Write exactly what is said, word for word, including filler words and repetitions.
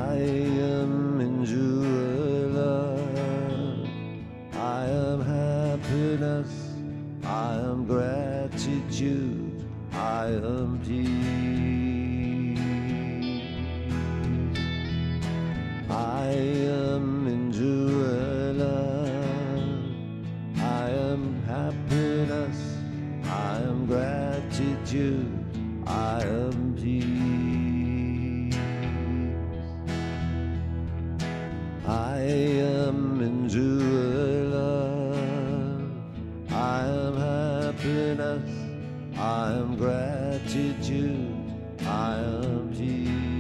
I am in your love. I am happiness. I am gratitude. I am peace. I am in your love. I am happiness. I am gratitude. I am peace. I am in your love. I am happiness. I am gratitude. I am peace.